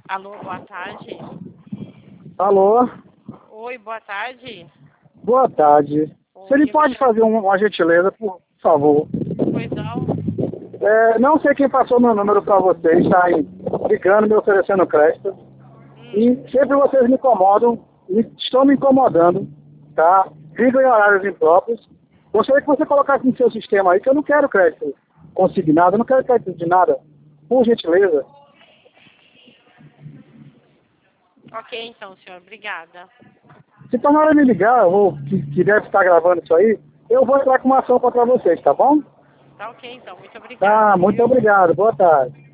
Alô, boa tarde. Alô? Oi, boa tarde. Boa tarde. Oi, Você me eu pode me chamo... fazer uma gentileza, por favor? Pois não. Não sei quem passou meu número para vocês, está aí ligando, me oferecendo crédito. E sempre vocês me incomodam, estão me incomodando, tá? Ligam em horários impróprios. Gostaria que você colocasse no seu sistema aí que eu não quero crédito consignado, eu não quero crédito de nada. Por gentileza. Ok, então, senhor. Obrigada. Se tomarem me ligar, ou que deve estar gravando isso aí, eu vou entrar com uma ação contra vocês, tá bom? Tá ok, então. Muito obrigada, Tá, muito viu? obrigado. Boa tarde.